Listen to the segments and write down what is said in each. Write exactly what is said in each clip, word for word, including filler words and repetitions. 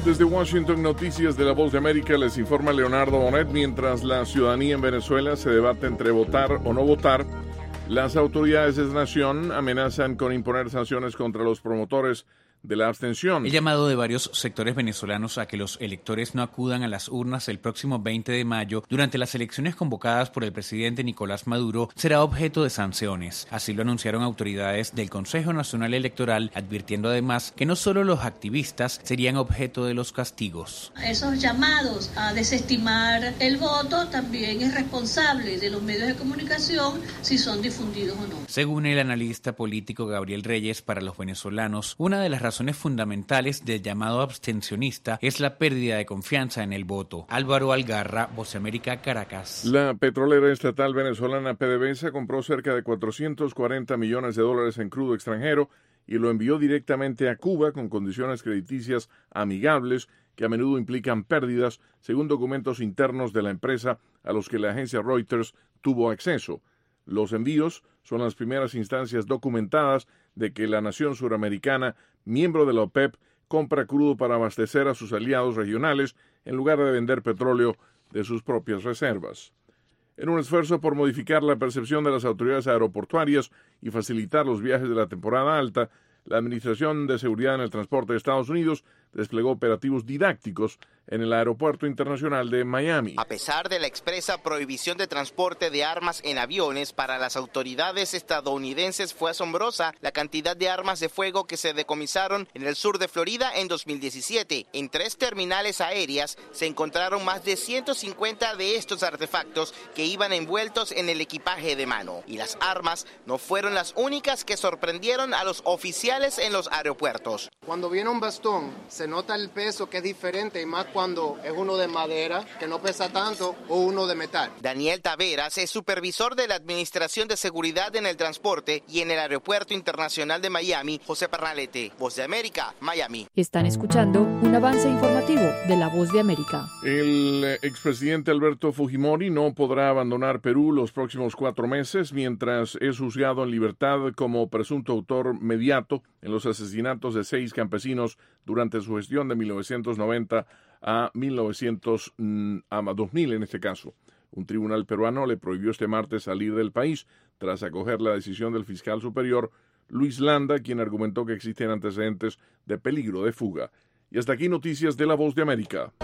Desde Washington, Noticias de la Voz de América, les informa Leonardo Bonet. Mientras la ciudadanía en Venezuela se debate entre votar o no votar, las autoridades de esa nación amenazan con imponer sanciones contra los promotores de la abstención. El llamado de varios sectores venezolanos a que los electores no acudan a las urnas el próximo veinte de mayo durante las elecciones convocadas por el presidente Nicolás Maduro será objeto de sanciones. Así lo anunciaron autoridades del Consejo Nacional Electoral, advirtiendo además que no solo los activistas serían objeto de los castigos. Esos llamados a desestimar el voto también es responsable de los medios de comunicación si son difundidos o no. Según el analista político Gabriel Reyes, para los venezolanos, una de las razones razones fundamentales del llamado abstencionista es la pérdida de confianza en el voto. Álvaro Algarra, Voz de América, Caracas. La petrolera estatal venezolana PDVSA compró cerca de cuatrocientos cuarenta millones de dólares en crudo extranjero y lo envió directamente a Cuba con condiciones crediticias amigables que a menudo implican pérdidas, según documentos internos de la empresa a los que la agencia Reuters tuvo acceso. Los envíos son las primeras instancias documentadas de que la nación suramericana, miembro de la OPEP, compra crudo para abastecer a sus aliados regionales en lugar de vender petróleo de sus propias reservas. En un esfuerzo por modificar la percepción de las autoridades aeroportuarias y facilitar los viajes de la temporada alta, la Administración de Seguridad en el Transporte de Estados Unidos desplegó operativos didácticos en el Aeropuerto Internacional de Miami. A pesar de la expresa prohibición de transporte de armas en aviones, para las autoridades estadounidenses fue asombrosa la cantidad de armas de fuego que se decomisaron en el sur de Florida en dos mil diecisiete. En tres terminales aéreas se encontraron más de ciento cincuenta de estos artefactos que iban envueltos en el equipaje de mano. Y las armas no fueron las únicas que sorprendieron a los oficiales en los aeropuertos. Cuando viene un bastón, se nota el peso que es diferente, y más cuando es uno de madera, que no pesa tanto, o uno de metal. Daniel Taveras es supervisor de la Administración de Seguridad en el Transporte y en el Aeropuerto Internacional de Miami. José Pernalete, Voz de América, Miami. Están escuchando un avance informativo de la Voz de América. El expresidente Alberto Fujimori no podrá abandonar Perú los próximos cuatro meses mientras es juzgado en libertad como presunto autor mediato en los asesinatos de seis campesinos durante su gestión de mil novecientos noventa a mil novecientos a dos mil en este caso. Un tribunal peruano le prohibió este martes salir del país tras acoger la decisión del fiscal superior Luis Landa, quien argumentó que existen antecedentes de peligro de fuga. Y hasta aquí noticias de La Voz de América.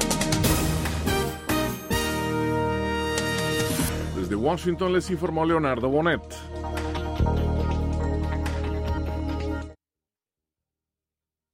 Desde Washington les informó Leonardo Bonet.